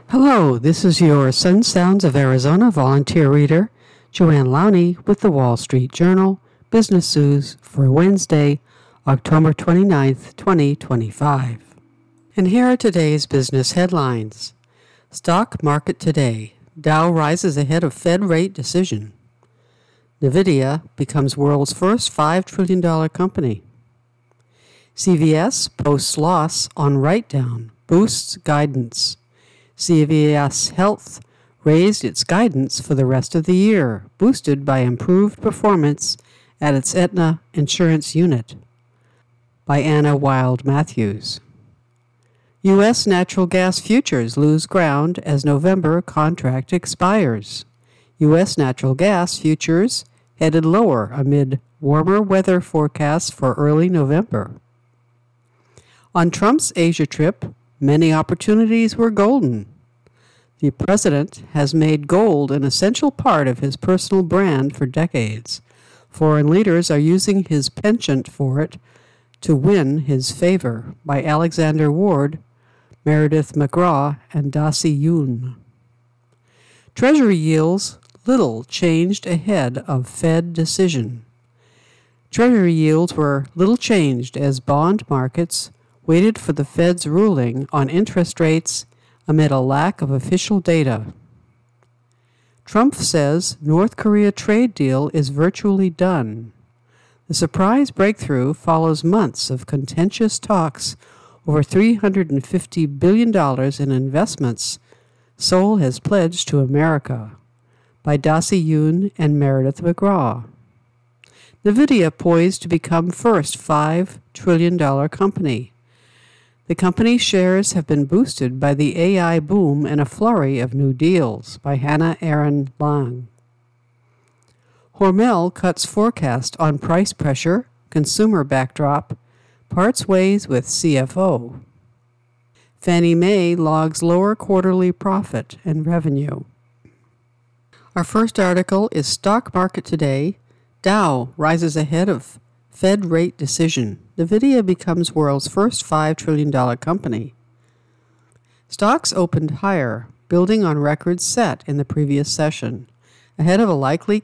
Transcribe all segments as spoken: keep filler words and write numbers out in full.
Hello, this is your Sun Sounds of Arizona volunteer reader, Joanne Lowney with the Wall Street Journal Business News for Wednesday, October twenty-ninth, twenty twenty-five. And here are today's business headlines. Stock market today. Dow rises ahead of Fed rate decision. NVIDIA becomes world's first five trillion dollars company. C V S posts loss on write-down, boosts guidance. C V S Health raised its guidance for the rest of the year, boosted by improved performance at its Aetna insurance unit. By Anna Wild Matthews. U S natural gas futures lose ground as November contract expires. U S natural gas futures headed lower amid warmer weather forecasts for early November. On Trump's Asia trip, many opportunities were golden. The president has made gold an essential part of his personal brand for decades. Foreign leaders are using his penchant for it to win his favor. By Alexander Ward, Meredith McGraw, and Dasi Yoon. Treasury yields little changed ahead of Fed decision. Treasury yields were little changed as bond markets waited for the Fed's ruling on interest rates amid a lack of official data. Trump says North Korea trade deal is virtually done. The surprise breakthrough follows months of contentious talks over three hundred fifty billion dollars in investments Seoul has pledged to America. By Dasi Yoon and Meredith McGraw. NVIDIA poised to become first five trillion dollars company. The company's shares have been boosted by the A I boom and a flurry of new deals. By Hannah Aaron Lang. Hormel cuts forecast on price pressure, consumer backdrop, parts ways with C F O. Fannie Mae logs lower quarterly profit and revenue. Our first article is Stock Market Today. Dow rises ahead of Fed rate decision. NVIDIA becomes world's first five trillion dollars company. Stocks opened higher, building on records set in the previous session, ahead of a likely,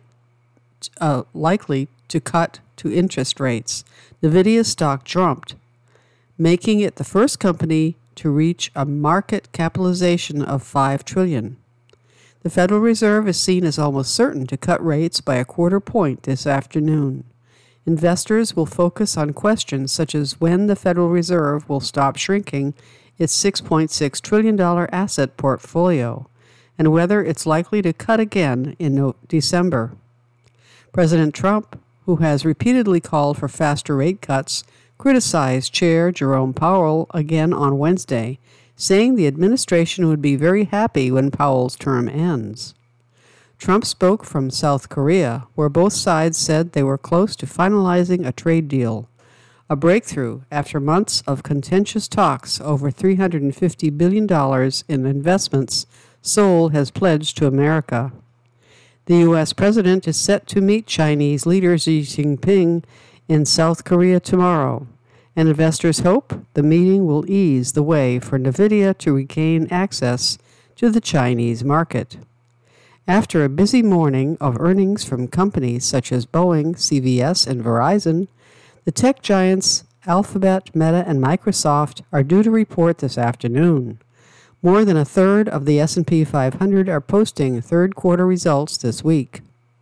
uh, likely to cut to interest rates. NVIDIA stock jumped, making it the first company to reach a market capitalization of five trillion dollars. The Federal Reserve is seen as almost certain to cut rates by a quarter point this afternoon. Investors will focus on questions such as when the Federal Reserve will stop shrinking its six point six trillion dollars asset portfolio and whether it's likely to cut again in no- December. President Trump, who has repeatedly called for faster rate cuts, criticized Chair Jerome Powell again on Wednesday, saying the administration would be very happy when Powell's term ends. Trump spoke from South Korea, where both sides said they were close to finalizing a trade deal, a breakthrough after months of contentious talks over three hundred fifty billion dollars in investments Seoul has pledged to America. The U S president is set to meet Chinese leader Xi Jinping in South Korea tomorrow, and investors hope the meeting will ease the way for NVIDIA to regain access to the Chinese market. After a busy morning of earnings from companies such as Boeing, C V S, and Verizon, the tech giants Alphabet, Meta, and Microsoft are due to report this afternoon. More than a third of the S and P five hundred are posting third-quarter results this week.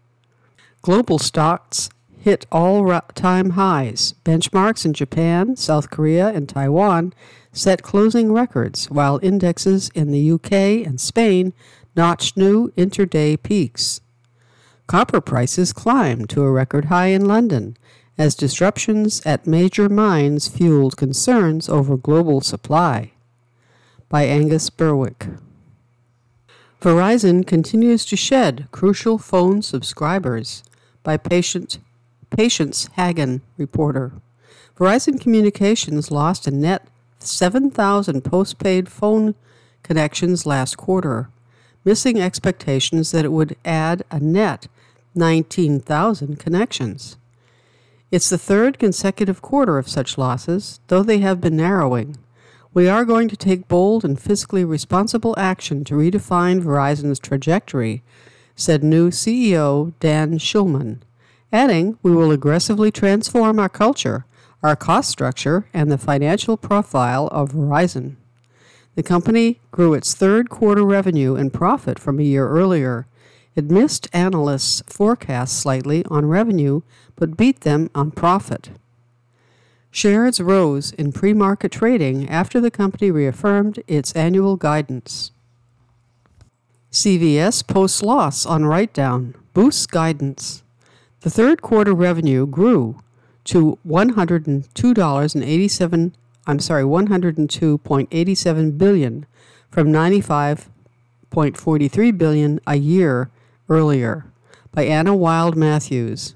Global stocks hit all-time highs. Benchmarks in Japan, South Korea, and Taiwan set closing records, while indexes in the U K and Spain notched new intraday peaks. Copper prices climbed to a record high in London as disruptions at major mines fueled concerns over global supply. By Angus Berwick. Verizon continues to shed crucial phone subscribers. By Patient, Patience Hagen, reporter. Verizon Communications lost a net seven thousand postpaid phone connections last quarter, missing expectations that it would add a net nineteen thousand connections. It's the third consecutive quarter of such losses, though they have been narrowing. We are going to take bold and fiscally responsible action to redefine Verizon's trajectory, said new C E O Dan Schulman, adding, we will aggressively transform our culture, our cost structure, and the financial profile of Verizon. The company grew its third quarter revenue and profit from a year earlier. It missed analysts' forecasts slightly on revenue, but beat them on profit. Shares rose in pre-market trading after the company reaffirmed its annual guidance. C V S posts loss on write-down, boosts guidance. The third quarter revenue grew to one hundred two dollars and eighty-seven. I'm sorry, one hundred two point eight seven billion dollars from ninety-five point four three billion dollars a year earlier, by Anna Wild Matthews.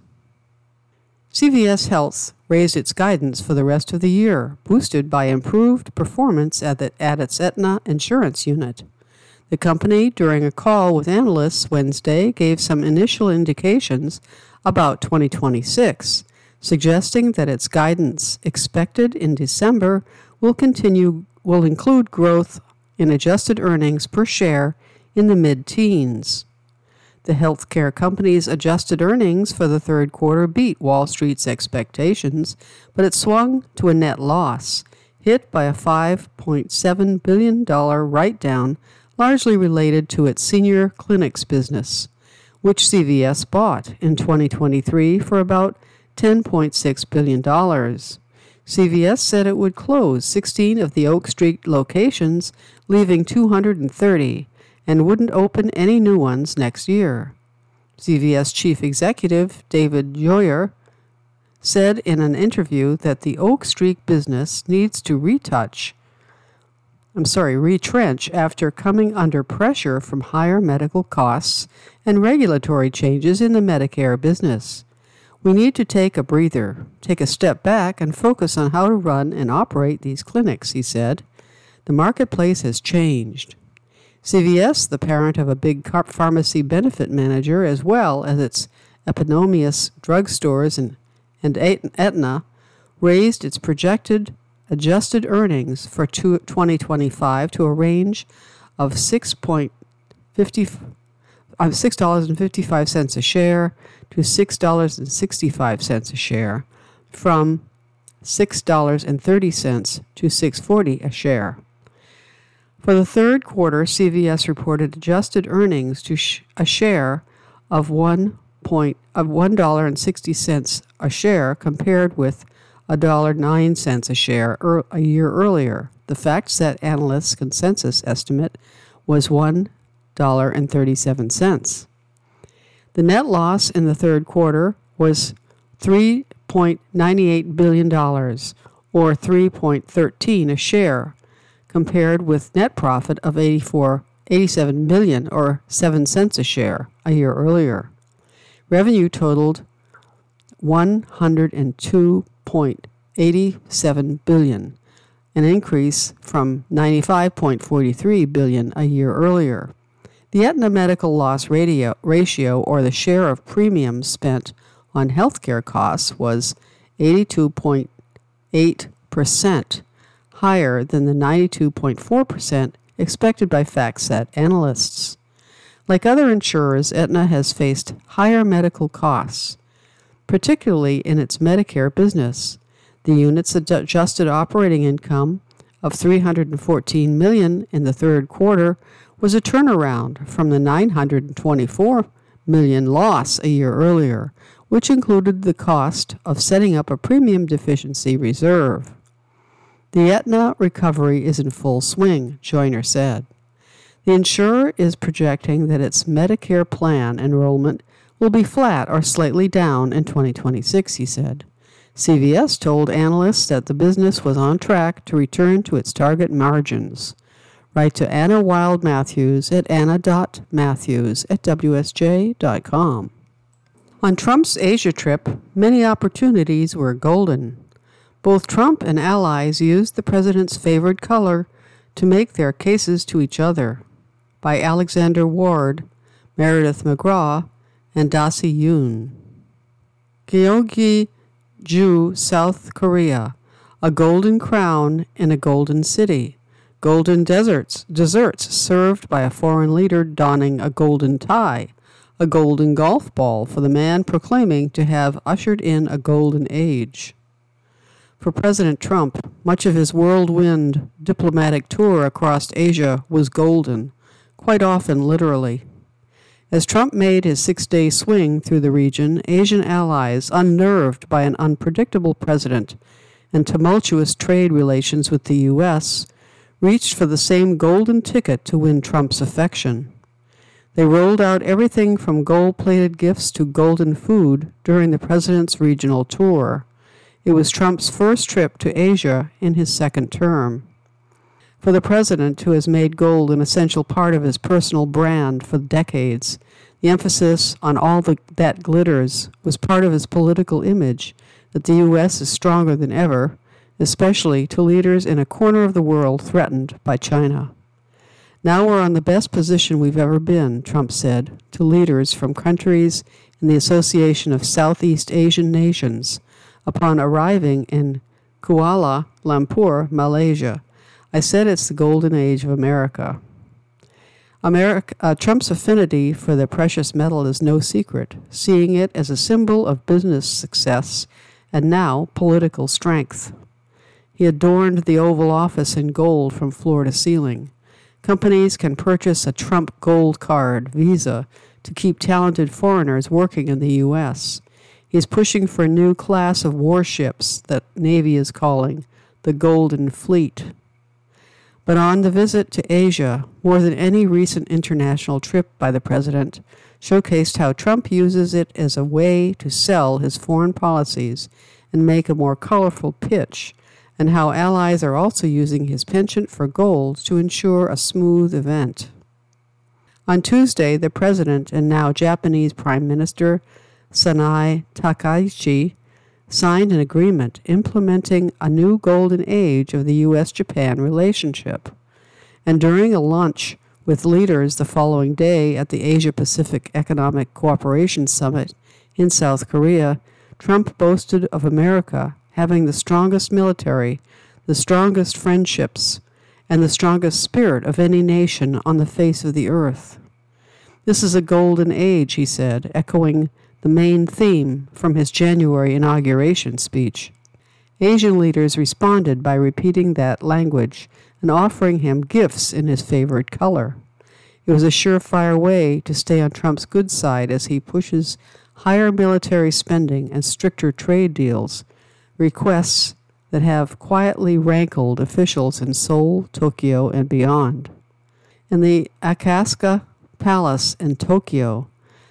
C V S Health raised its guidance for the rest of the year, boosted by improved performance at, the, at its Aetna insurance unit. The company, during a call with analysts Wednesday, gave some initial indications about twenty twenty-six, suggesting that its guidance expected in December will continue will include growth in adjusted earnings per share in the mid-teens. The healthcare company's adjusted earnings for the third quarter beat Wall Street's expectations, but it swung to a net loss, hit by a five point seven billion dollars write-down largely related to its senior clinics business, which C V S bought in twenty twenty-three for about ten point six billion dollars. C V S said it would close sixteen of the Oak Street locations, leaving two hundred thirty, and wouldn't open any new ones next year. C V S chief executive David Joyer said in an interview that the Oak Street business needs to retouch, I'm sorry, retrench after coming under pressure from higher medical costs and regulatory changes in the Medicare business. We need to take a breather, take a step back, and focus on how to run and operate these clinics, he said. The marketplace has changed. C V S, the parent of a big pharmacy benefit manager, as well as its eponymous drugstores and, and Aetna, raised its projected adjusted earnings for twenty twenty-five to a range of six dollars and fifty-five cents a share to six dollars and sixty-five cents a share, from six dollars and thirty cents to six dollars and forty cents a share. For the third quarter, C V S reported adjusted earnings to sh- a share of one point of one dollar and sixty cents a share, compared with one dollar and nine cents a share er- a year earlier. The FactSet analysts' consensus estimate was one dollar and thirty-seven cents. The net loss in the third quarter was three point nine eight billion dollars, or three point one three a share, compared with net profit of eighty-four, eighty-seven million dollars, or seven cents a share, a year earlier. Revenue totaled one hundred two point eight seven billion dollars, an increase from ninety-five point four three billion dollars a year earlier. The Aetna medical loss ratio, ratio, or the share of premiums spent on healthcare costs, was eighty-two point eight percent, higher than the ninety-two point four percent expected by FactSet analysts. Like other insurers, Aetna has faced higher medical costs, particularly in its Medicare business. The unit's adjusted operating income of three hundred fourteen million dollars in the third quarter was a turnaround from the nine hundred twenty-four million dollars loss a year earlier, which included the cost of setting up a premium deficiency reserve. The Aetna recovery is in full swing, Joyner said. The insurer is projecting that its Medicare plan enrollment will be flat or slightly down in twenty twenty-six, he said. C V S told analysts that the business was on track to return to its target margins. Write to Anna Wild Matthews at anna dot matthews at w s j dot com. On Trump's Asia trip, many opportunities were golden. Both Trump and allies used the president's favored color to make their cases to each other. By Alexander Ward, Meredith McGraw, and Dasi Yoon. Gyeonggi-ju, South Korea. a golden crown in a golden city, golden deserts, desserts served by a foreign leader donning a golden tie, a golden golf ball for the man proclaiming to have ushered in a golden age. For President Trump, much of his whirlwind diplomatic tour across Asia was golden, quite often literally. As Trump made his six-day swing through the region, Asian allies, unnerved by an unpredictable president and tumultuous trade relations with the U S, reached for the same golden ticket to win Trump's affection. They rolled out everything from gold-plated gifts to golden food during the president's regional tour. It was Trump's first trip to Asia in his second term. For the president, who has made gold an essential part of his personal brand for decades, the emphasis on all the, that glitters was part of his political image that the U S is stronger than ever, especially to leaders in a corner of the world threatened by China. Now we're on the best position we've ever been, Trump said, to leaders from countries in the Association of Southeast Asian Nations upon arriving in Kuala Lumpur, Malaysia. I said it's the golden age of America. America uh, Trump's affinity for the precious metal is no secret, seeing it as a symbol of business success and now political strength. He adorned the Oval Office in gold from floor to ceiling. Companies can purchase a Trump Gold Card, Visa, to keep talented foreigners working in the U S. He's pushing for a new class of warships that Navy is calling the Golden Fleet. But on the visit to Asia, more than any recent international trip by the president, showcased how Trump uses it as a way to sell his foreign policies and make a more colorful pitch, and how allies are also using his penchant for gold to ensure a smooth event. On Tuesday, the president and now Japanese Prime Minister Sanai Takaichi signed an agreement implementing a new golden age of the U S Japan relationship. And during a lunch with leaders the following day at the Asia-Pacific Economic Cooperation Summit in South Korea, Trump boasted of America having the strongest military, the strongest friendships, and the strongest spirit of any nation on the face of the earth. This is a golden age, he said, echoing the main theme from his January inauguration speech. Asian leaders responded by repeating that language and offering him gifts in his favorite color. It was a surefire way to stay on Trump's good side as he pushes higher military spending and stricter trade deals, requests that have quietly rankled officials in Seoul, Tokyo, and beyond. In the Akasaka Palace in Tokyo,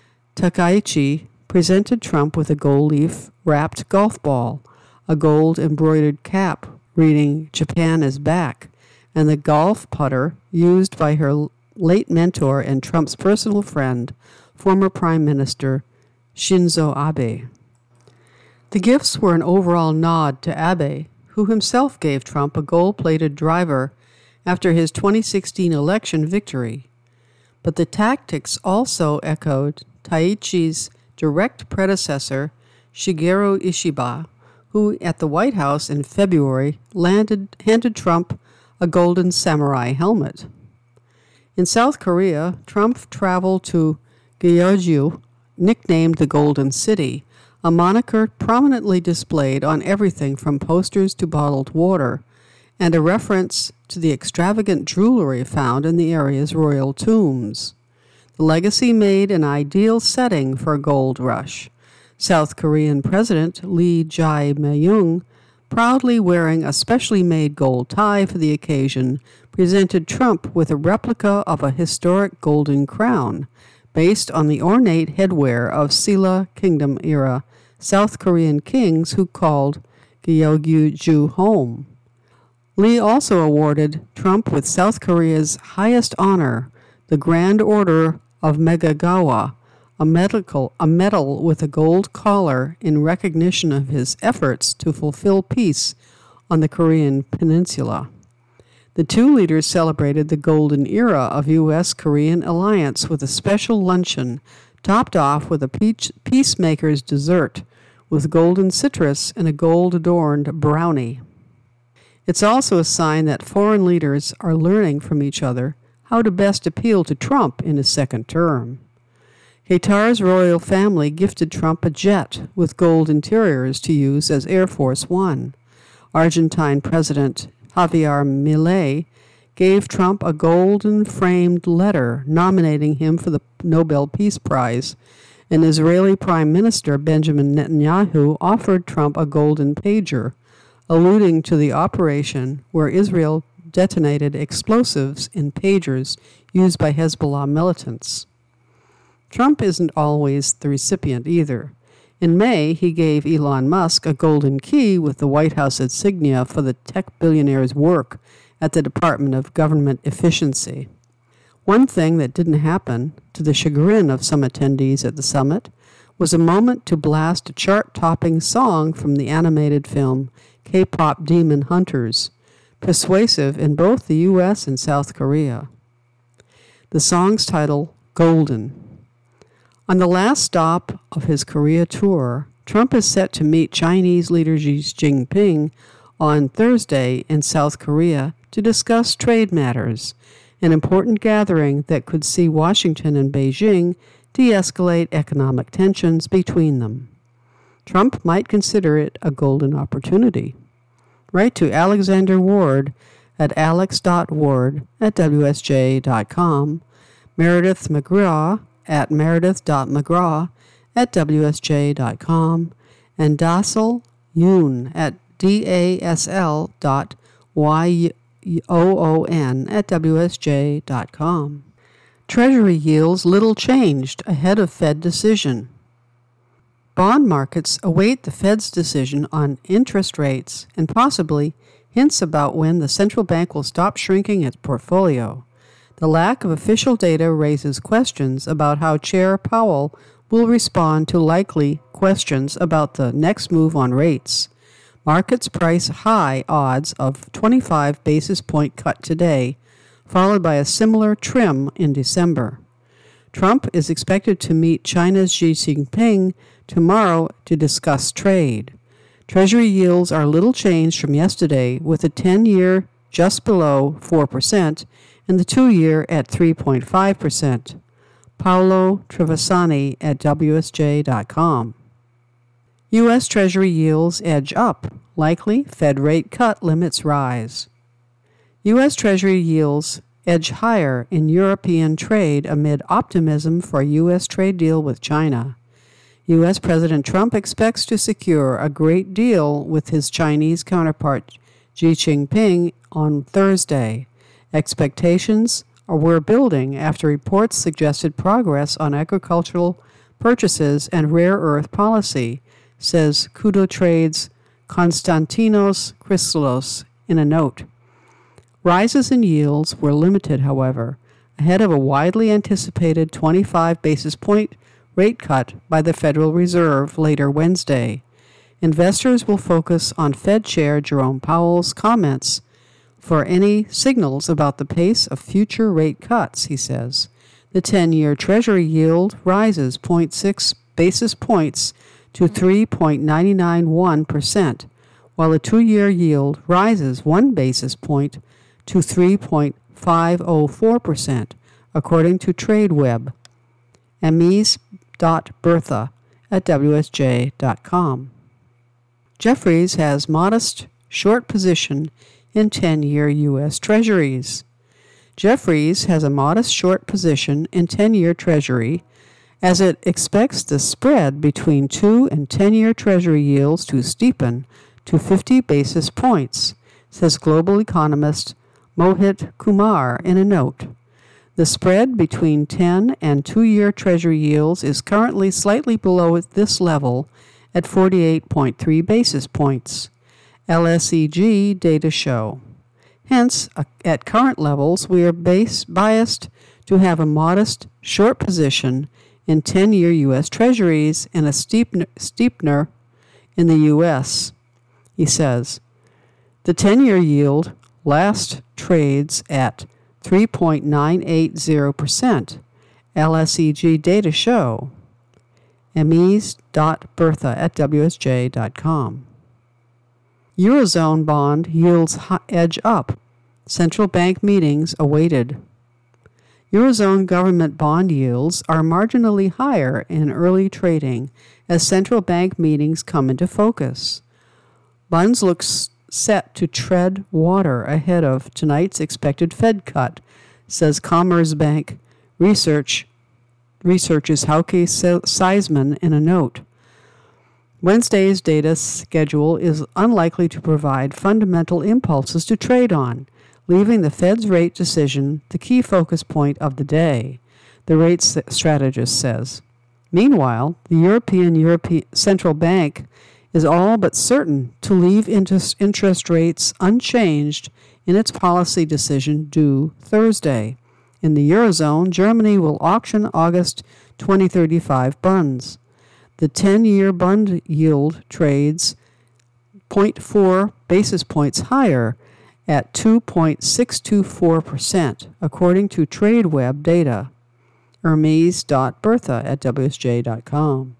Takaichi presented Trump with a gold leaf-wrapped golf ball, a gold-embroidered cap reading "Japan is back," and the golf putter used by her late mentor and Trump's personal friend, former Prime Minister Shinzo Abe. The gifts were an overall nod to Abe, who himself gave Trump a gold-plated driver after his twenty sixteen election victory. But the tactics also echoed Takaichi's direct predecessor, Shigeru Ishiba, who at the White House in February landed, handed Trump a golden samurai helmet. In South Korea, Trump traveled to Gyeongju, nicknamed the Golden City, a moniker prominently displayed on everything from posters to bottled water, and a reference to the extravagant jewelry found in the area's royal tombs. The legacy made an ideal setting for a gold rush. South Korean President Lee Jae-myung, proudly wearing a specially made gold tie for the occasion, presented Trump with a replica of a historic golden crown, based on the ornate headwear of Silla Kingdom-era South Korean kings who called Gyeongju home. Lee also awarded Trump with South Korea's highest honor, the Grand Order of Megagawa, a, medical, a medal with a gold collar in recognition of his efforts to fulfill peace on the Korean peninsula. The two leaders celebrated the golden era of U S Korean alliance with a special luncheon topped off with a peach, peacemaker's dessert with golden citrus and a gold-adorned brownie. It's also a sign that foreign leaders are learning from each other how to best appeal to Trump in his second term. Qatar's royal family gifted Trump a jet with gold interiors to use as Air Force One. Argentine President Javier Milei gave Trump a golden-framed letter nominating him for the Nobel Peace Prize, and Israeli Prime Minister Benjamin Netanyahu offered Trump a golden pager, alluding to the operation where Israel detonated explosives in pagers used by Hezbollah militants. Trump isn't always the recipient either. In May, he gave Elon Musk a golden key with the White House insignia for the tech billionaire's work at the Department of Government Efficiency. One thing that didn't happen, to the chagrin of some attendees at the summit, was a moment to blast a chart-topping song from the animated film K-pop Demon Hunters, persuasive in both the U S and South Korea. The song's title, Golden. On the last stop of his Korea tour, Trump is set to meet Chinese leader Xi Jinping on Thursday in South Korea to discuss trade matters, an important gathering that could see Washington and Beijing de-escalate economic tensions between them. Trump might consider it a golden opportunity. Write to Alexander Ward at alex dot ward at w s j dot com, Meredith McGraw at meredith dot mcgraw at w s j dot com, and Dasl Yoon at d a s l dot y o o n at w s j dot com. Treasury yields little changed ahead of Fed decision. Bond markets await the Fed's decision on interest rates and possibly hints about when the central bank will stop shrinking its portfolio. The lack of official data raises questions about how Chair Powell will respond to likely questions about the next move on rates. Markets price high odds of twenty-five basis point cut today, followed by a similar trim in December. Trump is expected to meet China's Xi Jinping tomorrow to discuss trade. Treasury yields are little changed from yesterday, with the ten-year just below four percent and the two-year at three point five percent. Paolo Trevisani at w s j dot com. U S. Treasury yields edge up. Likely Fed rate cut limits rise. U S. Treasury yields edge higher in European trade amid optimism for a U S trade deal with China. U S. President Trump expects to secure a great deal with his Chinese counterpart Xi Jinping on Thursday. Expectations were building after reports suggested progress on agricultural purchases and rare earth policy, says Kudo Trade's Konstantinos Christos in a note. Rises in yields were limited, however, ahead of a widely anticipated twenty-five basis point rate cut by the Federal Reserve later Wednesday. Investors will focus on Fed Chair Jerome Powell's comments for any signals about the pace of future rate cuts, he says. The ten-year Treasury yield rises zero point six basis points to three point nine nine one percent, while the two-year yield rises one basis point to three point five oh four percent, according to TradeWeb. Amis dot Bertha at w s j dot com. Jefferies has modest short position in ten-year U S. Treasuries. Jefferies has a modest short position in ten-year Treasury as it expects the spread between two and ten-year Treasury yields to steepen to fifty basis points, says global economist Mohit Kumar in a note. The spread between ten and two-year Treasury yields is currently slightly below this level at forty-eight point three basis points, L S E G data show. Hence, uh, at current levels, we are base biased to have a modest short position in ten-year U S. Treasuries and a steepener, steepener in the U S, he says. The ten-year yield last trades at three point nine eight zero percent, L S E G data show. Amis dot Bertha at w s j dot com. Eurozone bond yields edge up. Central bank meetings awaited. Eurozone government bond yields are marginally higher in early trading as central bank meetings come into focus. Bonds look set to tread water ahead of tonight's expected Fed cut, says Commerzbank Research researchers Hauke Seisman in a note. Wednesday's data schedule is unlikely to provide fundamental impulses to trade on, leaving the Fed's rate decision the key focus point of the day, the rate strategist says. Meanwhile, the European European Central Bank is all but certain to leave interest, interest rates unchanged in its policy decision due Thursday. In the Eurozone, Germany will auction August twenty thirty-five bonds. The ten-year bond yield trades zero point four basis points higher at two point six two four percent, according to TradeWeb data. Hermes dot Bertha at W S J dot com.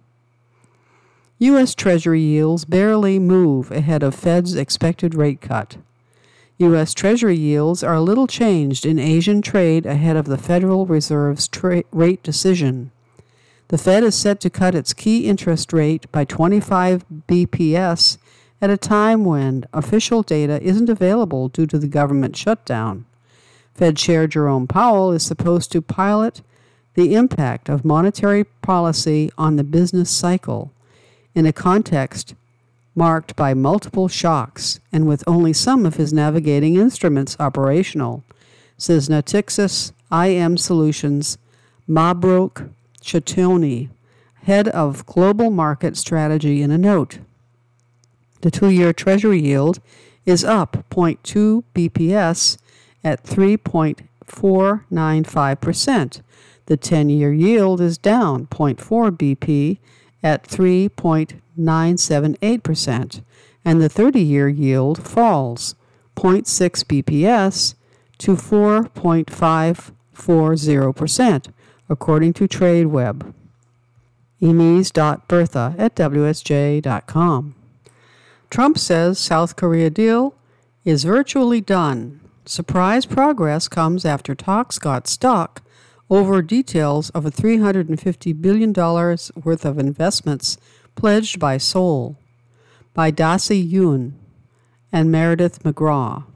U S. Treasury yields barely move ahead of Fed's expected rate cut. U S. Treasury yields are little changed in Asian trade ahead of the Federal Reserve's tra- rate decision. The Fed is set to cut its key interest rate by twenty-five B P S at a time when official data isn't available due to the government shutdown. Fed Chair Jerome Powell is supposed to pilot the impact of monetary policy on the business cycle in a context marked by multiple shocks and with only some of his navigating instruments operational, says Natixis I M Solutions' Mabrouk Chatoni, head of global market strategy, in a note. The two-year Treasury yield is up zero point two B P S at three point four nine five percent. The ten-year yield is down zero point four B P at three point nine seven eight percent, and the thirty-year yield falls zero point six B P S to four point five four zero percent, according to TradeWeb. Hermes dot Bertha at W S J dot com. Trump says South Korea deal is virtually done. Surprise progress comes after talks got stuck over details of a three hundred fifty billion dollars worth of investments pledged by Seoul, by Dasi Yoon and Meredith McGraw.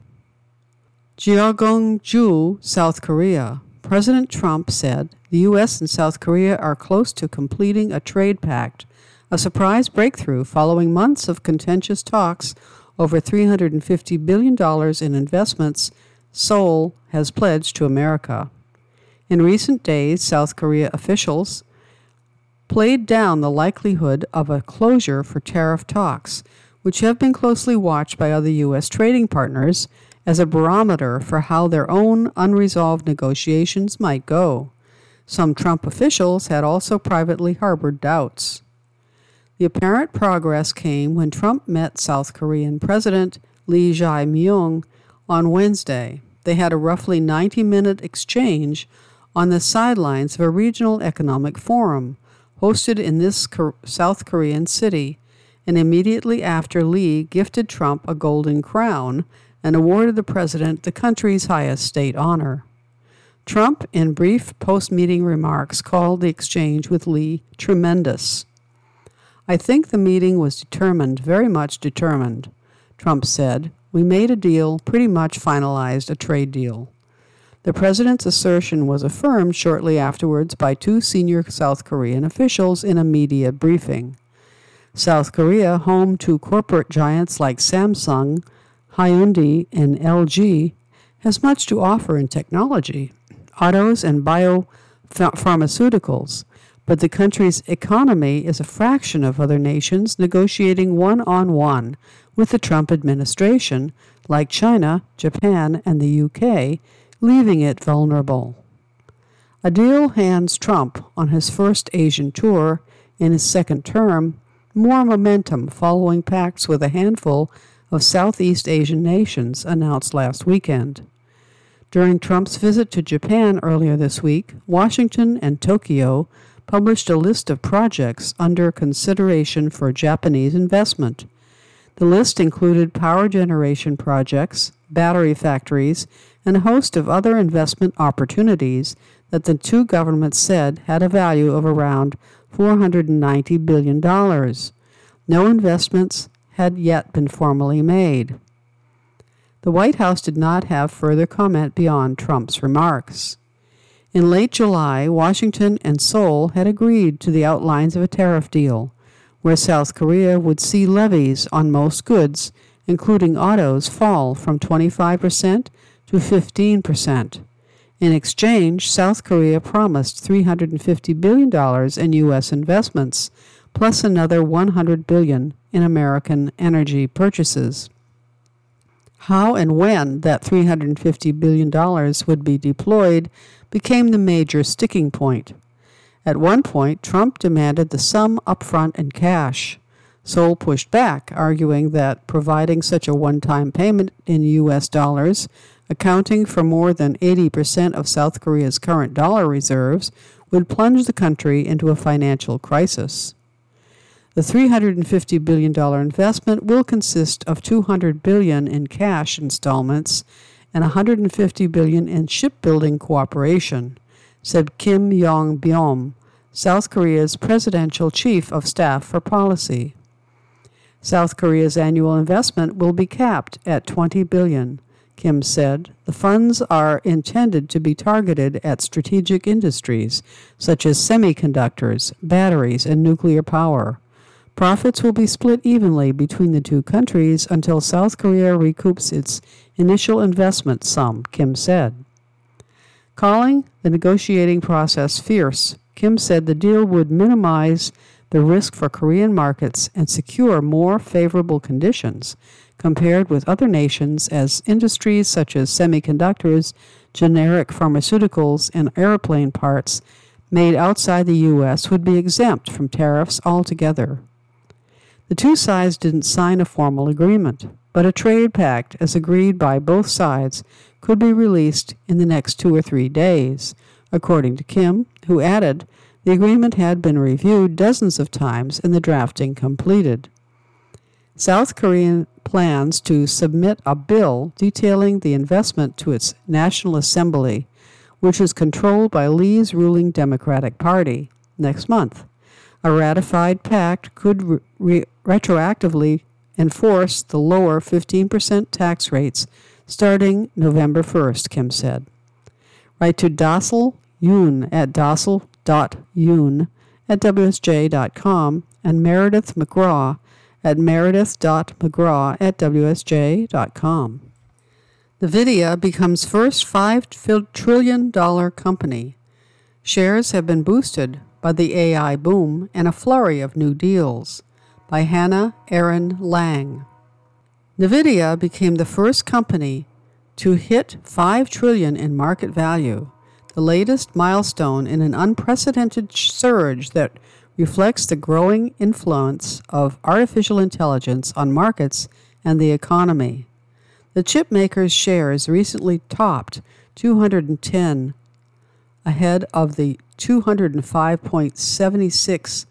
Jeongeon-ju, South Korea. President Trump said the U S and South Korea are close to completing a trade pact, a surprise breakthrough following months of contentious talks over three hundred fifty billion dollars in investments Seoul has pledged to America. In recent days, South Korea officials played down the likelihood of a closure for tariff talks, which have been closely watched by other U S trading partners as a barometer for how their own unresolved negotiations might go. Some Trump officials had also privately harbored doubts. The apparent progress came when Trump met South Korean President Lee Jae-myung on Wednesday. They had a roughly ninety-minute exchange on the sidelines of a regional economic forum hosted in this South Korean city, and immediately after, Lee gifted Trump a golden crown and awarded the president the country's highest state honor. Trump, in brief post-meeting remarks, called the exchange with Lee tremendous. "I think the meeting was determined, very much determined," Trump said. "We made a deal, pretty much finalized a trade deal." The president's assertion was affirmed shortly afterwards by two senior South Korean officials in a media briefing. South Korea, home to corporate giants like Samsung, Hyundai, and L G, has much to offer in technology, autos, and biopharmaceuticals, but the country's economy is a fraction of other nations negotiating one-on-one with the Trump administration, like China, Japan, and the U K, leaving it vulnerable. A deal hands Trump, on his first Asian tour in his second term, more momentum following pacts with a handful of Southeast Asian nations announced last weekend. During Trump's visit to Japan earlier this week, Washington and Tokyo published a list of projects under consideration for Japanese investment. The list included power generation projects, battery factories, and a host of other investment opportunities that the two governments said had a value of around four hundred ninety billion dollars. No investments had yet been formally made. The White House did not have further comment beyond Trump's remarks. In late July, Washington and Seoul had agreed to the outlines of a tariff deal, where South Korea would see levies on most goods, including autos, fall from twenty-five percent to fifteen percent. In exchange, South Korea promised three hundred fifty billion dollars in U S investments, plus another one hundred billion dollars in American energy purchases. How and when that three hundred fifty billion dollars would be deployed became the major sticking point. At one point, Trump demanded the sum upfront in cash. Seoul pushed back, arguing that providing such a one-time payment in U S dollars, accounting for more than eighty percent of South Korea's current dollar reserves, would plunge the country into a financial crisis. The three hundred fifty billion dollars investment will consist of two hundred billion dollars in cash installments and one hundred fifty billion dollars in shipbuilding cooperation, said Kim Yong-byom, South Korea's presidential chief of staff for policy. South Korea's annual investment will be capped at twenty billion dollars, Kim said. The funds are intended to be targeted at strategic industries such as semiconductors, batteries, and nuclear power. Profits will be split evenly between the two countries until South Korea recoups its initial investment sum, Kim said. Calling the negotiating process fierce, Kim said the deal would minimize the risk for Korean markets and secure more favorable conditions compared with other nations as industries such as semiconductors, generic pharmaceuticals, and airplane parts made outside the U S would be exempt from tariffs altogether. The two sides didn't sign a formal agreement, but a trade pact, as agreed by both sides, could be released in the next two or three days, according to Kim, who added the agreement had been reviewed dozens of times and the drafting completed. South Korea plans to submit a bill detailing the investment to its National Assembly, which is controlled by Lee's ruling Democratic Party, next month. A ratified pact could re- re- retroactively enforce the lower fifteen percent tax rates starting November first, Kim said. Write to Dassel Yoon at dassel dot yoon at w s j dot com and Meredith McGraw at meredith dot mcgraw at w s j dot com. NVIDIA becomes first five trillion dollars company. Shares have been boosted by the A I boom and a flurry of new deals. By Hannah Aaron Lang. NVIDIA became the first company to hit five trillion dollars in market value, the latest milestone in an unprecedented surge that reflects the growing influence of artificial intelligence on markets and the economy. The chipmaker's shares recently topped two hundred ten, ahead of the two hundred five point seven six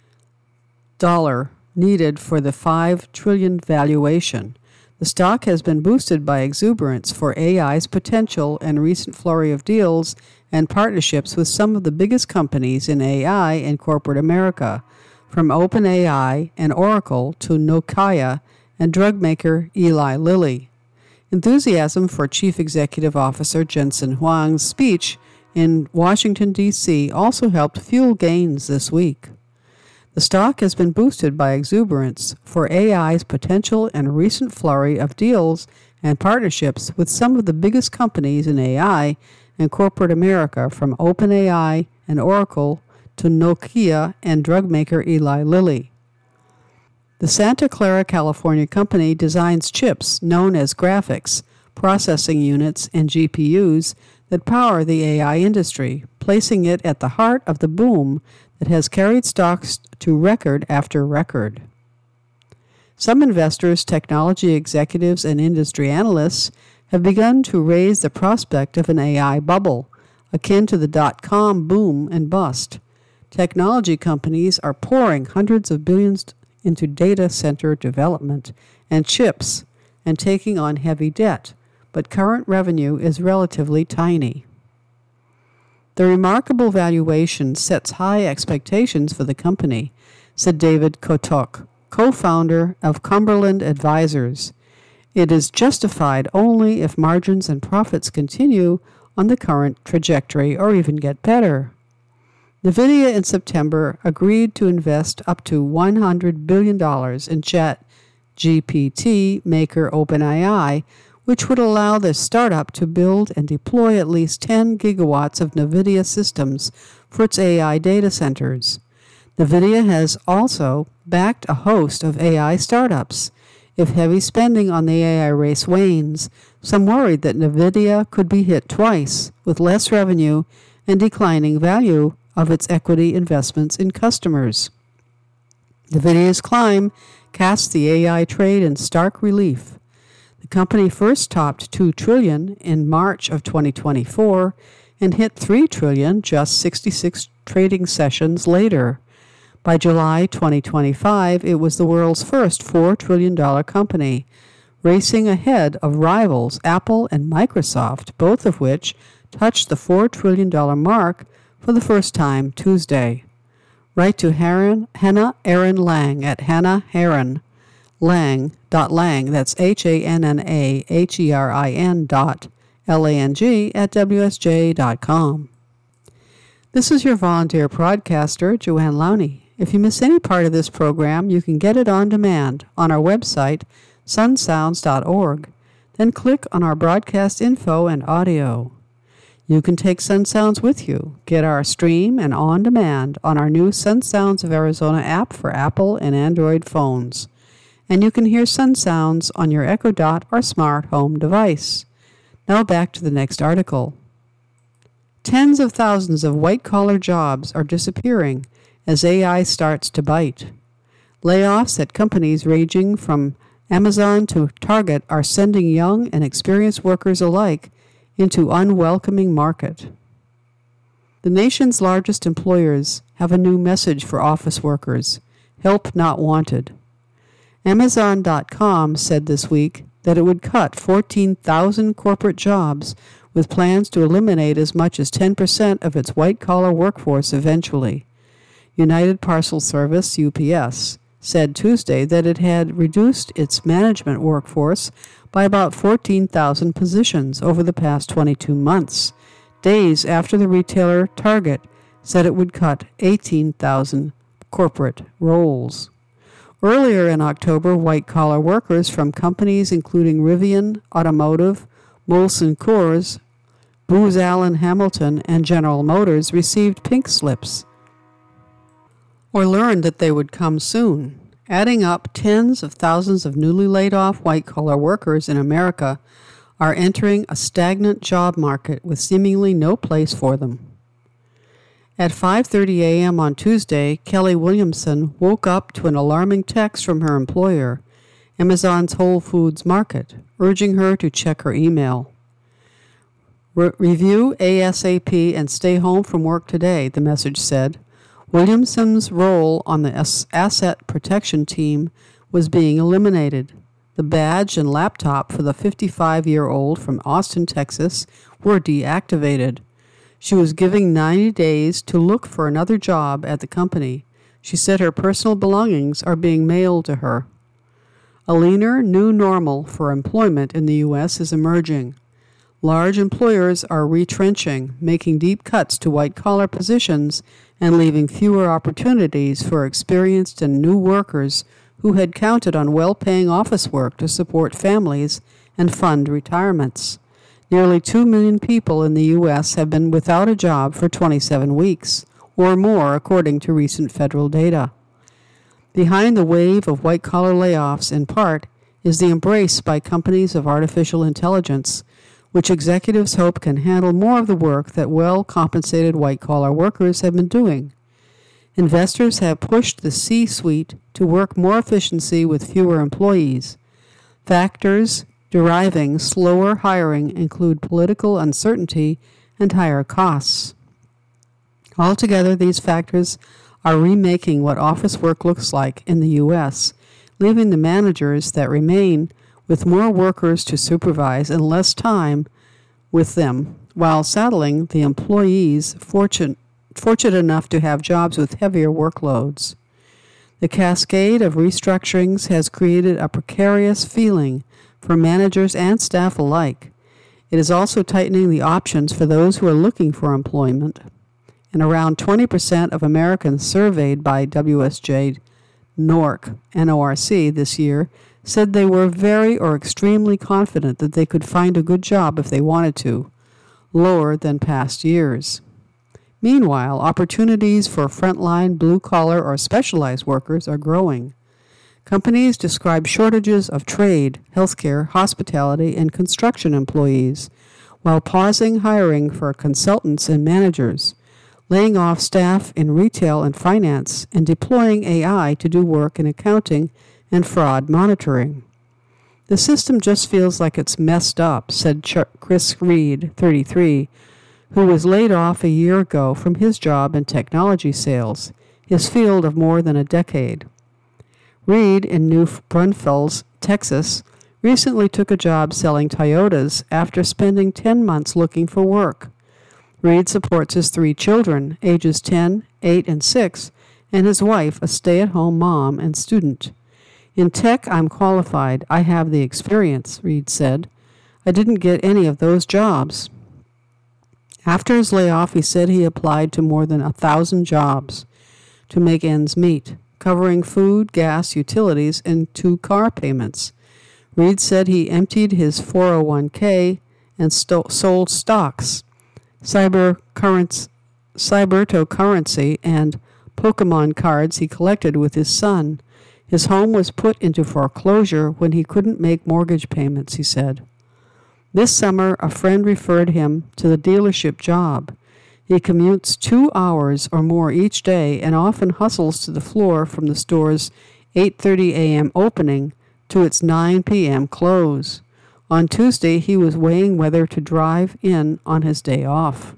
dollars needed for the five trillion dollars valuation. The stock has been boosted by exuberance for A I's potential and recent flurry of deals and partnerships with some of the biggest companies in A I in corporate America, from OpenAI and Oracle to Nokia and drug maker Eli Lilly. Enthusiasm for Chief Executive Officer Jensen Huang's speech in Washington, D C also helped fuel gains this week. The stock has been boosted by exuberance for A I's potential and recent flurry of deals and partnerships with some of the biggest companies in A I and corporate America, from OpenAI and Oracle to Nokia and drug maker Eli Lilly. The Santa Clara, California company designs chips known as graphics, processing units, and G P Us that power the A I industry, placing it at the heart of the boom that has carried stocks to record after record. Some investors, technology executives, and industry analysts have begun to raise the prospect of an A I bubble, akin to the dot-com boom and bust. Technology companies are pouring hundreds of billions into data center development and chips and taking on heavy debt, but current revenue is relatively tiny. The remarkable valuation sets high expectations for the company, said David Kotok, co-founder of Cumberland Advisors. It is justified only if margins and profits continue on the current trajectory or even get better. NVIDIA in September agreed to invest up to one hundred billion dollars in Chat G P T maker OpenAI, which would allow the startup to build and deploy at least ten gigawatts of NVIDIA systems for its A I data centers. NVIDIA has also backed a host of A I startups. If heavy spending on the A I race wanes, some worried that NVIDIA could be hit twice, with less revenue and declining value of its equity investments in customers. NVIDIA's climb casts the A I trade in stark relief. The company first topped two trillion dollars in March of twenty twenty-four and hit three trillion dollars just sixty-six trading sessions later. By July twenty twenty-five, it was the world's first four trillion dollars company, racing ahead of rivals Apple and Microsoft, both of which touched the four trillion dollars mark for the first time Tuesday. Write to Heron, Hannah Aaron Lang at Hannah Heron Lang dot Lang, that's H A N N A H E R I N dot L A N G at W S J dot com. This is your volunteer broadcaster, Joanne Lowney. If you miss any part of this program, you can get it on demand on our website, sun sounds dot org. Then click on our broadcast info and audio. You can take Sun Sounds with you. Get our stream and on demand on our new Sun Sounds of Arizona app for Apple and Android phones. And you can hear Sun Sounds on your Echo Dot or smart home device. Now back to the next article. Tens of thousands of white-collar jobs are disappearing as A I starts to bite. Layoffs at companies ranging from Amazon to Target are sending young and experienced workers alike into unwelcoming market. The nation's largest employers have a new message for office workers: help not wanted. Amazon dot com said this week that it would cut fourteen thousand corporate jobs with plans to eliminate as much as ten percent of its white-collar workforce eventually. United Parcel Service, U P S, said Tuesday that it had reduced its management workforce by about fourteen thousand positions over the past twenty-two months, days after the retailer Target said it would cut eighteen thousand corporate roles. Earlier in October, white-collar workers from companies including Rivian Automotive, Molson Coors, Booz Allen Hamilton, and General Motors received pink slips or learned that they would come soon. Adding up, tens of thousands of newly laid-off white-collar workers in America are entering a stagnant job market with seemingly no place for them. At five thirty a.m. on Tuesday, Kelly Williamson woke up to an alarming text from her employer, Amazon's Whole Foods Market, urging her to check her email. Re- review ASAP and stay home from work today, the message said. Williamson's role on the asset protection team was being eliminated. The badge and laptop for the fifty-five-year-old from Austin, Texas, were deactivated. She was given ninety days to look for another job at the company. She said her personal belongings are being mailed to her. A leaner new normal for employment in the U S is emerging. Large employers are retrenching, making deep cuts to white-collar positions and leaving fewer opportunities for experienced and new workers who had counted on well-paying office work to support families and fund retirements. Nearly two million people in the U S have been without a job for twenty-seven weeks, or more, according to recent federal data. Behind the wave of white-collar layoffs, in part, is the embrace by companies of artificial intelligence, which executives hope can handle more of the work that well-compensated white-collar workers have been doing. Investors have pushed the C-suite to work more efficiency with fewer employees. Factors deriving slower hiring include political uncertainty and higher costs. Altogether, these factors are remaking what office work looks like in the U S, leaving the managers that remain with more workers to supervise and less time with them, while saddling the employees fortunate, fortunate enough to have jobs with heavier workloads. The cascade of restructurings has created a precarious feeling for managers and staff alike. It is also tightening the options for those who are looking for employment. And around twenty percent of Americans surveyed by W S J NORC, N O R C this year said they were very or extremely confident that they could find a good job if they wanted to, lower than past years. Meanwhile, opportunities for frontline, blue-collar, or specialized workers are growing. Companies describe shortages of trade, healthcare, hospitality, and construction employees, while pausing hiring for consultants and managers, laying off staff in retail and finance, and deploying A I to do work in accounting and fraud monitoring. The system just feels like it's messed up, said Ch- Chris Reed, thirty-three, who was laid off a year ago from his job in technology sales, his field of more than a decade. Reed in New Braunfels, Texas, recently took a job selling Toyotas after spending ten months looking for work. Reed supports his three children, ages ten, eight, and six, and his wife, a stay-at-home mom and student. In tech, I'm qualified. I have the experience, Reed said. I didn't get any of those jobs. After his layoff, he said he applied to more than a thousand jobs to make ends meet, covering food, gas, utilities, and two car payments. Reed said he emptied his four oh one k and sto- sold stocks, cyber currents, cybertocurrency, and Pokemon cards he collected with his son. His home was put into foreclosure when he couldn't make mortgage payments, he said. This summer, a friend referred him to the dealership job. He commutes two hours or more each day and often hustles to the floor from the store's eight thirty a.m. opening to its nine p.m. close. On Tuesday, he was weighing whether to drive in on his day off.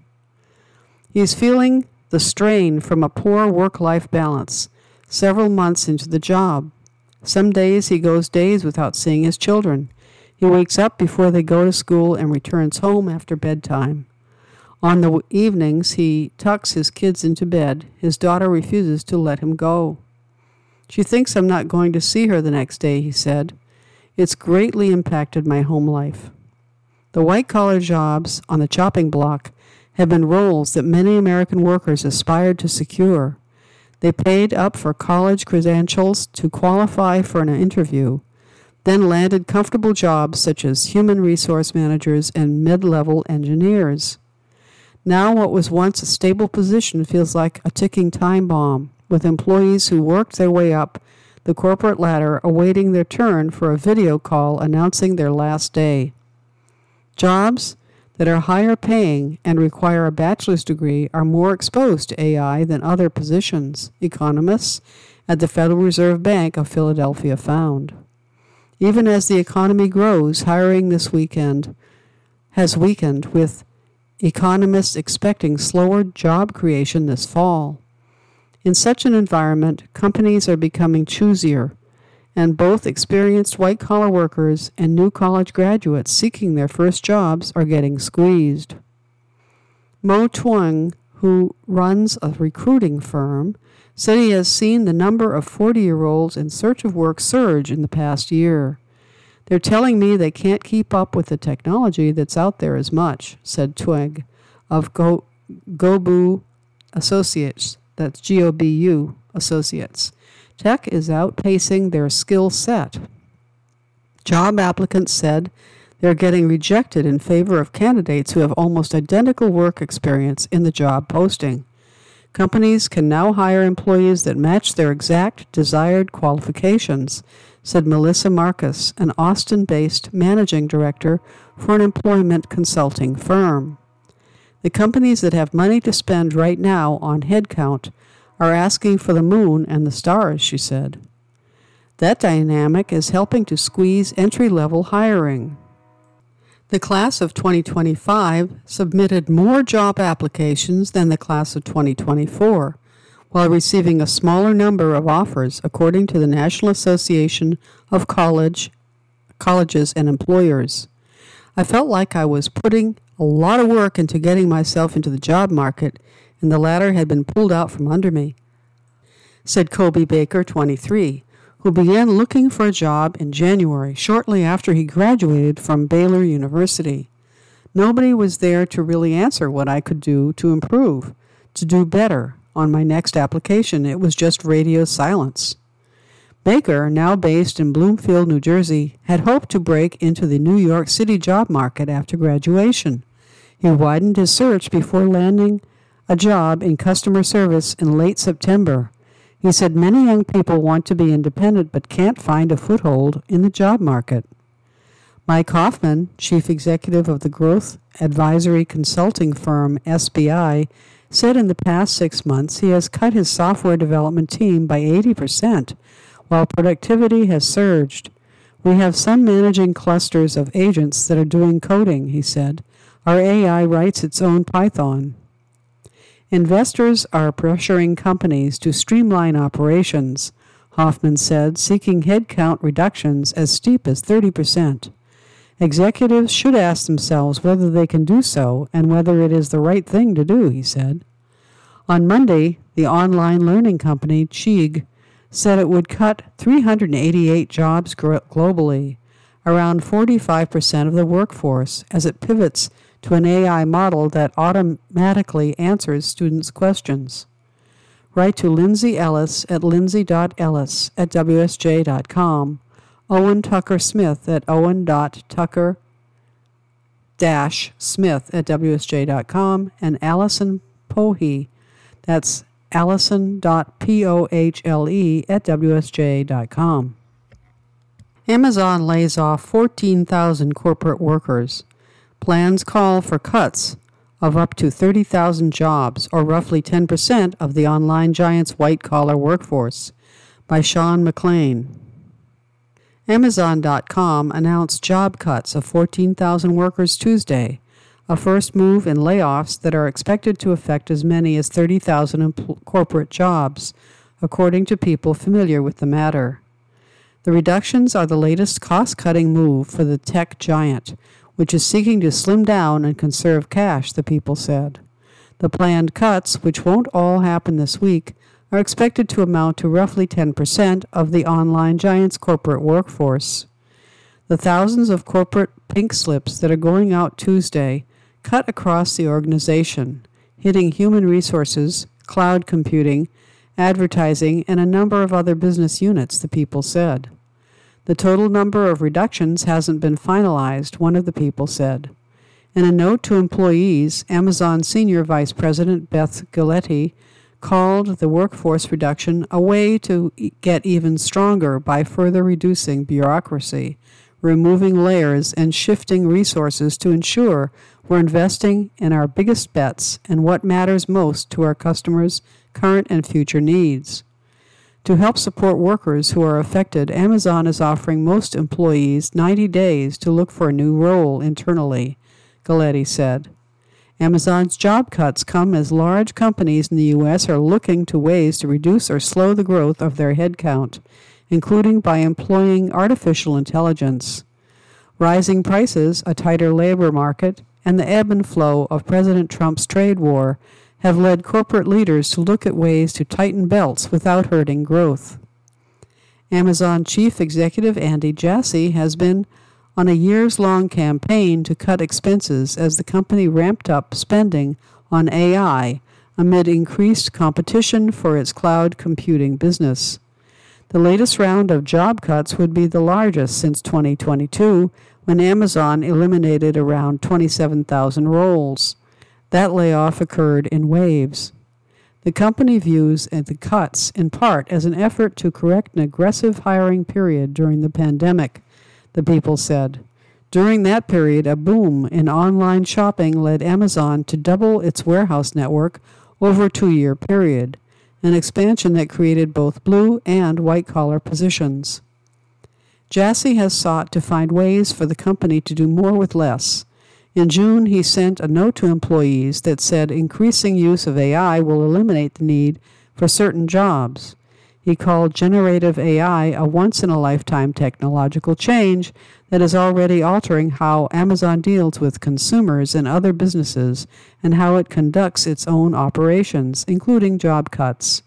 He is feeling the strain from a poor work-life balance several months into the job. Some days he goes days without seeing his children. He wakes up before they go to school and returns home after bedtime. On the evenings, he tucks his kids into bed. His daughter refuses to let him go. She thinks I'm not going to see her the next day, he said. It's greatly impacted my home life. The white-collar jobs on the chopping block have been roles that many American workers aspired to secure. They paid up for college credentials to qualify for an interview, then landed comfortable jobs such as human resource managers and mid-level engineers. Now what was once a stable position feels like a ticking time bomb, with employees who worked their way up the corporate ladder awaiting their turn for a video call announcing their last day. Jobs that are higher paying and require a bachelor's degree are more exposed to A I than other positions, economists at the Federal Reserve Bank of Philadelphia found. Even as the economy grows, hiring this weekend has weakened, with economists expecting slower job creation this fall. In such an environment, companies are becoming choosier, and both experienced white-collar workers and new college graduates seeking their first jobs are getting squeezed. Mo Twang, who runs a recruiting firm, said he has seen the number of forty-year-olds in search of work surge in the past year. They're telling me they can't keep up with the technology that's out there as much, said Twig of Go- Gobu Associates, that's G O B U Associates. Tech is outpacing their skill set. Job applicants said they're getting rejected in favor of candidates who have almost identical work experience in the job posting. Companies can now hire employees that match their exact desired qualifications, said Melissa Marcus, an Austin-based managing director for an employment consulting firm. The companies that have money to spend right now on headcount are asking for the moon and the stars, she said. That dynamic is helping to squeeze entry-level hiring. The class of twenty twenty-five submitted more job applications than the class of twenty twenty-four, while receiving a smaller number of offers, according to the National Association of College, Colleges and Employers. I felt like I was putting a lot of work into getting myself into the job market, and the ladder had been pulled out from under me, said Kobe Baker, twenty-three, who began looking for a job in January, shortly after he graduated from Baylor University. Nobody was there to really answer what I could do to improve, to do better on my next application. It was just radio silence. Baker, now based in Bloomfield, New Jersey, had hoped to break into the New York City job market after graduation. He widened his search before landing a job in customer service in late September. He said many young people want to be independent but can't find a foothold in the job market. Mike Hoffman, chief executive of the growth advisory consulting firm S B I, said in the past six months he has cut his software development team by eighty percent, while productivity has surged. We have some managing clusters of agents that are doing coding, he said. Our A I writes its own Python. Investors are pressuring companies to streamline operations, Hoffman said, seeking headcount reductions as steep as thirty percent. Executives should ask themselves whether they can do so and whether it is the right thing to do, he said. On Monday, the online learning company Chegg said it would cut three hundred eighty-eight jobs globally, around forty-five percent of the workforce, as it pivots to an A I model that automatically answers students' questions. Write to Lindsay Ellis at lindsay dot ellis at w s j dot com, Owen Tucker Smith at owen dot tucker dash smith at w s j dot com, and Allison Pohle, that's allison dot pohle at w s j dot com. Amazon lays off fourteen thousand corporate workers. Plans call for cuts of up to thirty thousand jobs, or roughly ten percent of the online giant's white-collar workforce, by Sean McLean. Amazon dot com announced job cuts of fourteen thousand workers Tuesday, a first move in layoffs that are expected to affect as many as thirty thousand empl- corporate jobs, according to people familiar with the matter. The reductions are the latest cost-cutting move for the tech giant, which is seeking to slim down and conserve cash, the people said. The planned cuts, which won't all happen this week, are expected to amount to roughly ten percent of the online giant's corporate workforce. The thousands of corporate pink slips that are going out Tuesday cut across the organization, hitting human resources, cloud computing, advertising, and a number of other business units, the people said. The total number of reductions hasn't been finalized, one of the people said. In a note to employees, Amazon Senior Vice President Beth Galetti called the workforce reduction a way to get even stronger by further reducing bureaucracy, removing layers, and shifting resources to ensure we're investing in our biggest bets and what matters most to our customers' current and future needs. To help support workers who are affected, Amazon is offering most employees ninety days to look for a new role internally, Galetti said. Amazon's job cuts come as large companies in the U S are looking to ways to reduce or slow the growth of their headcount, including by employing artificial intelligence. Rising prices, a tighter labor market, and the ebb and flow of President Trump's trade war have led corporate leaders to look at ways to tighten belts without hurting growth. Amazon Chief Executive Andy Jassy has been on a years-long campaign to cut expenses as the company ramped up spending on A I amid increased competition for its cloud computing business. The latest round of job cuts would be the largest since twenty twenty-two, when Amazon eliminated around twenty-seven thousand roles. That layoff occurred in waves. The company views the cuts in part as an effort to correct an aggressive hiring period during the pandemic, the people said. During that period, a boom in online shopping led Amazon to double its warehouse network over a two-year period, an expansion that created both blue and white-collar positions. Jassy has sought to find ways for the company to do more with less. In June, he sent a note to employees that said increasing use of A I will eliminate the need for certain jobs. He called generative A I a once-in-a-lifetime technological change that is already altering how Amazon deals with consumers and other businesses and how it conducts its own operations, including job cuts.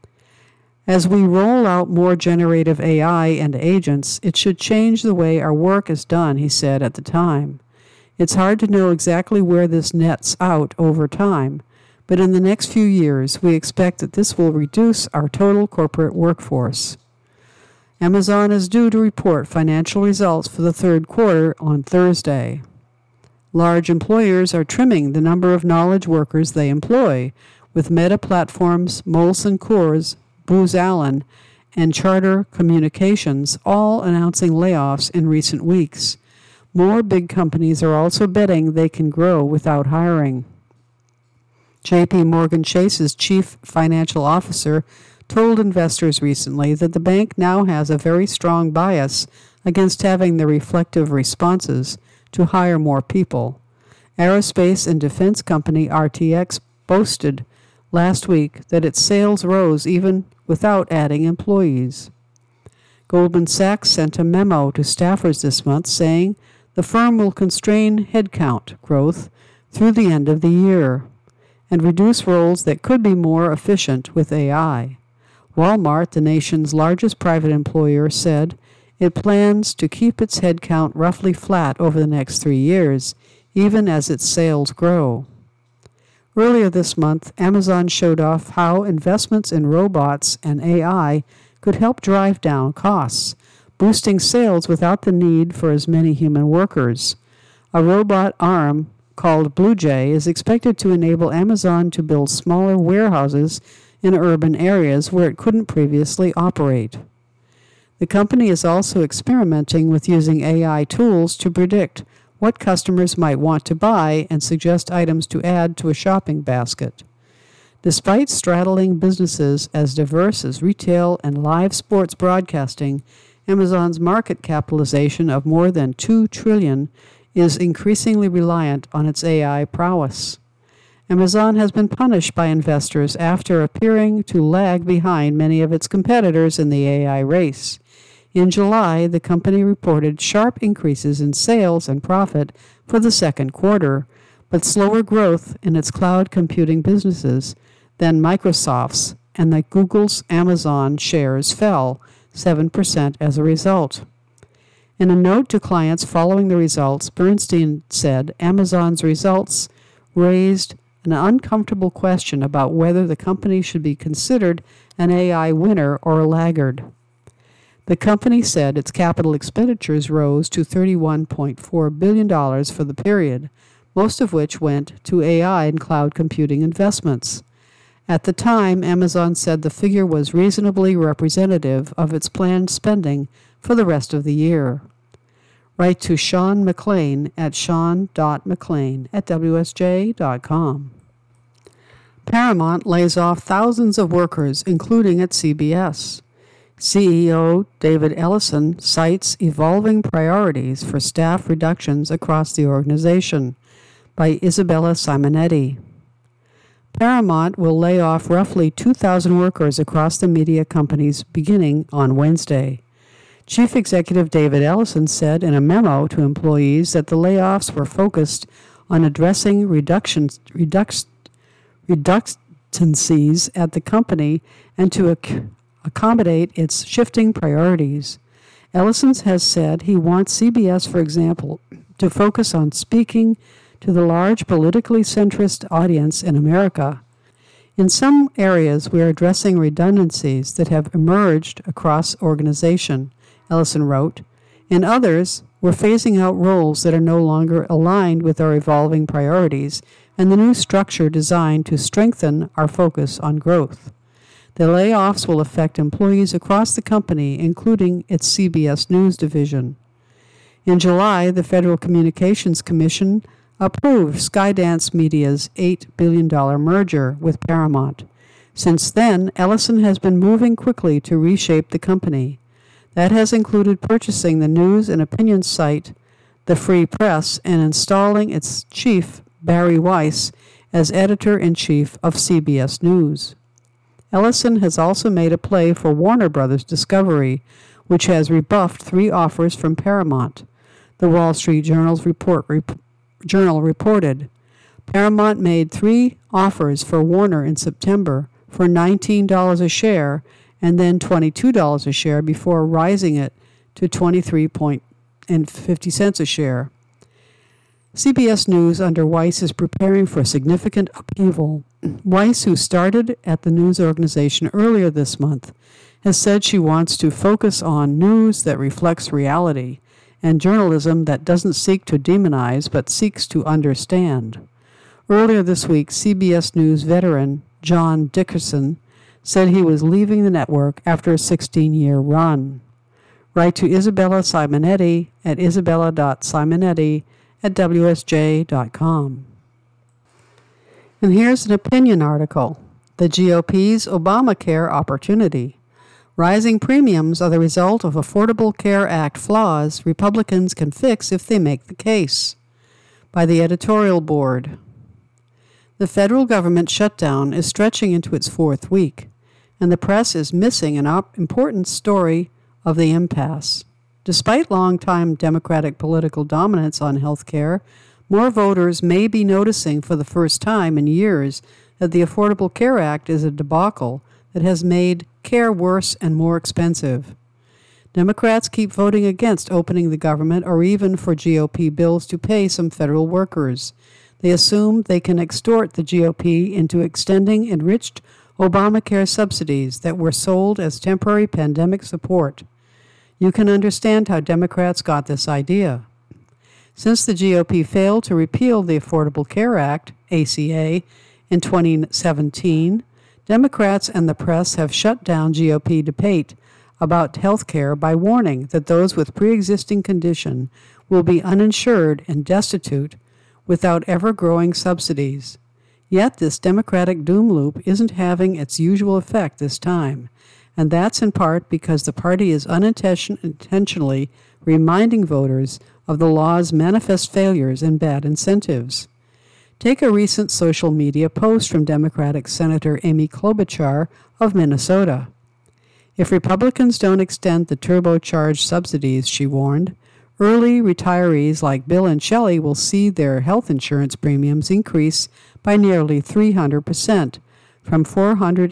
As we roll out more generative A I and agents, it should change the way our work is done, he said at the time. It's hard to know exactly where this nets out over time, but in the next few years, we expect that this will reduce our total corporate workforce. Amazon is due to report financial results for the third quarter on Thursday. Large employers are trimming the number of knowledge workers they employ, with Meta Platforms, Molson Coors, Booz Allen, and Charter Communications all announcing layoffs in recent weeks. More big companies are also betting they can grow without hiring. J P Morgan Chase's chief financial officer told investors recently that the bank now has a very strong bias against having the reflective responses to hire more people. Aerospace and defense company R T X boasted last week that its sales rose even without adding employees. Goldman Sachs sent a memo to staffers this month saying the firm will constrain headcount growth through the end of the year and reduce roles that could be more efficient with A I. Walmart, the nation's largest private employer, said it plans to keep its headcount roughly flat over the next three years, even as its sales grow. Earlier this month, Amazon showed off how investments in robots and A I could help drive down costs, boosting sales without the need for as many human workers. A robot arm called Blue Jay is expected to enable Amazon to build smaller warehouses in urban areas where it couldn't previously operate. The company is also experimenting with using A I tools to predict what customers might want to buy and suggest items to add to a shopping basket. Despite straddling businesses as diverse as retail and live sports broadcasting, Amazon's market capitalization of more than two trillion dollars is increasingly reliant on its A I prowess. Amazon has been punished by investors after appearing to lag behind many of its competitors in the A I race. In July, the company reported sharp increases in sales and profit for the second quarter, but slower growth in its cloud computing businesses than Microsoft's, and that Google's Amazon shares fell seven percent as a result. In a note to clients following the results, Bernstein said Amazon's results raised an uncomfortable question about whether the company should be considered an A I winner or a laggard. The company said its capital expenditures rose to thirty-one point four billion dollars for the period, most of which went to A I and cloud computing investments. At the time, Amazon said the figure was reasonably representative of its planned spending for the rest of the year. Write to Sean McLean at sean dot mclean at w s j dot com. Paramount lays off thousands of workers, including at C B S. C E O David Ellison cites evolving priorities for staff reductions across the organization by Isabella Simonetti. Paramount will lay off roughly two thousand workers across the media companies beginning on Wednesday. Chief Executive David Ellison said in a memo to employees that the layoffs were focused on addressing reductions, redux, reductancies at the company and to ac- accommodate its shifting priorities. Ellison has said he wants C B S, for example, to focus on speaking to the large politically centrist audience in America. In some areas, we are addressing redundancies that have emerged across organization, Ellison wrote. In others, we're phasing out roles that are no longer aligned with our evolving priorities and the new structure designed to strengthen our focus on growth. The layoffs will affect employees across the company, including its C B S News division. In July, the Federal Communications Commission approved Skydance Media's eight billion dollars merger with Paramount. Since then, Ellison has been moving quickly to reshape the company. That has included purchasing the news and opinion site, The Free Press, and installing its chief, Barry Weiss, as editor-in-chief of C B S News. Ellison has also made a play for Warner Brothers Discovery, which has rebuffed three offers from Paramount. The Wall Street Journal's report, rep, Journal reported, Paramount made three offers for Warner in September for nineteen dollars a share and then twenty-two dollars a share before rising it to twenty-three dollars and fifty cents a share. C B S News under Weiss is preparing for significant upheaval. Weiss, who started at the news organization earlier this month, has said she wants to focus on news that reflects reality and journalism that doesn't seek to demonize but seeks to understand. Earlier this week, C B S News veteran John Dickerson said he was leaving the network after a sixteen-year run. Write to Isabella Simonetti at isabella dot simonetti at w s j dot com. And here's an opinion article, The G O P's Obamacare Opportunity. Rising premiums are the result of Affordable Care Act flaws Republicans can fix if they make the case. By the editorial board. The federal government shutdown is stretching into its fourth week, and the press is missing an op- important story of the impasse. Despite longtime Democratic political dominance on health care, more voters may be noticing for the first time in years that the Affordable Care Act is a debacle that has made care worse and more expensive. Democrats keep voting against opening the government or even for G O P bills to pay some federal workers. They assume they can extort the G O P into extending enriched Obamacare subsidies that were sold as temporary pandemic support. You can understand how Democrats got this idea. Since the G O P failed to repeal the Affordable Care Act, A C A, in twenty seventeen, Democrats and the press have shut down G O P debate about health care by warning that those with pre-existing condition will be uninsured and destitute without ever-growing subsidies. Yet this Democratic doom loop isn't having its usual effect this time, and that's in part because the party is unintentionally reminding voters of the law's manifest failures and bad incentives. Take a recent social media post from Democratic Senator Amy Klobuchar of Minnesota. If Republicans don't extend the turbocharged subsidies, she warned, early retirees like Bill and Shelley will see their health insurance premiums increase by nearly three hundred percent, from four hundred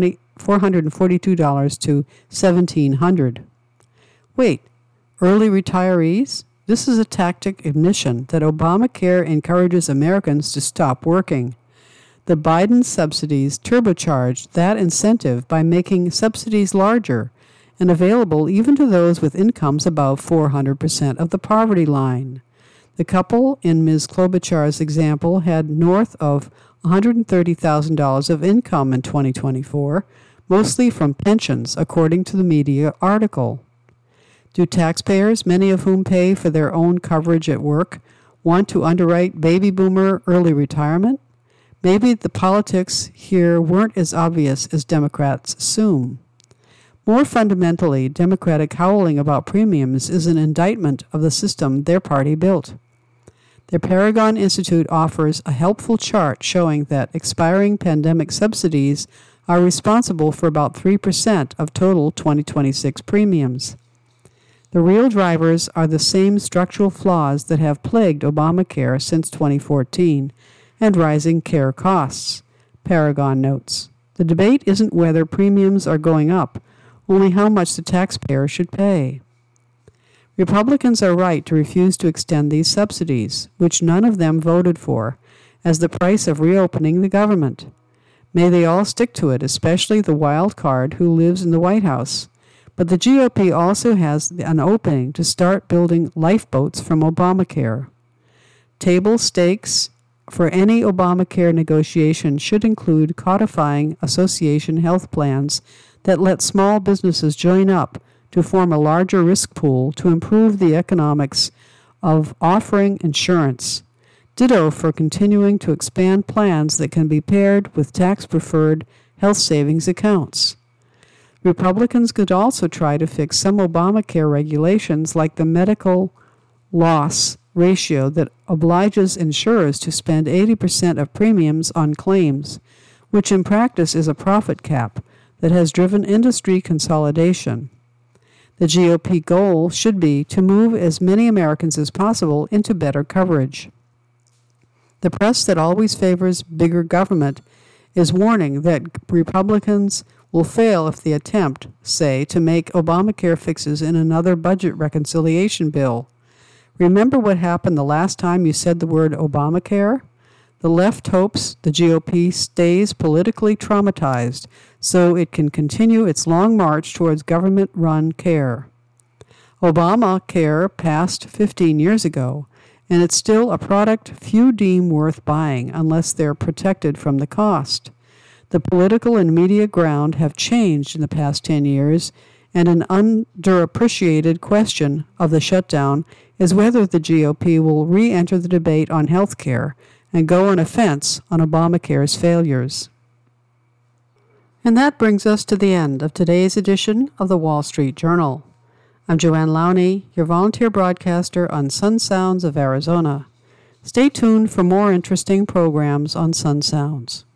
forty-two dollars to seventeen hundred dollars. Wait, early retirees? This is a tactic admission that Obamacare encourages Americans to stop working. The Biden subsidies turbocharged that incentive by making subsidies larger and available even to those with incomes above four hundred percent of the poverty line. The couple in Miz Klobuchar's example had north of one hundred thirty thousand dollars of income in twenty twenty-four, mostly from pensions, according to the media article. Do taxpayers, many of whom pay for their own coverage at work, want to underwrite baby boomer early retirement? Maybe the politics here weren't as obvious as Democrats assume. More fundamentally, Democratic howling about premiums is an indictment of the system their party built. The Paragon Institute offers a helpful chart showing that expiring pandemic subsidies are responsible for about three percent of total twenty twenty-six premiums. The real drivers are the same structural flaws that have plagued Obamacare since twenty fourteen and rising care costs, Paragon notes. The debate isn't whether premiums are going up, only how much the taxpayer should pay. Republicans are right to refuse to extend these subsidies, which none of them voted for, as the price of reopening the government. May they all stick to it, especially the wild card who lives in the White House. But the G O P also has an opening to start building lifeboats from Obamacare. Table stakes for any Obamacare negotiation should include codifying association health plans that let small businesses join up to form a larger risk pool to improve the economics of offering insurance. Ditto for continuing to expand plans that can be paired with tax-preferred health savings accounts. Republicans could also try to fix some Obamacare regulations like the medical loss ratio that obliges insurers to spend eighty percent of premiums on claims, which in practice is a profit cap, that has driven industry consolidation. The G O P goal should be to move as many Americans as possible into better coverage. The press that always favors bigger government is warning that Republicans will fail if they attempt, say, to make Obamacare fixes in another budget reconciliation bill. Remember what happened the last time you said the word Obamacare? The left hopes the G O P stays politically traumatized so it can continue its long march towards government-run care. Obamacare passed fifteen years ago, and it's still a product few deem worth buying unless they're protected from the cost. The political and media ground have changed in the past ten years, and an underappreciated question of the shutdown is whether the G O P will re-enter the debate on health care and go on offense on Obamacare's failures. And that brings us to the end of today's edition of the Wall Street Journal. I'm Joanne Lowney, your volunteer broadcaster on Sun Sounds of Arizona. Stay tuned for more interesting programs on Sun Sounds.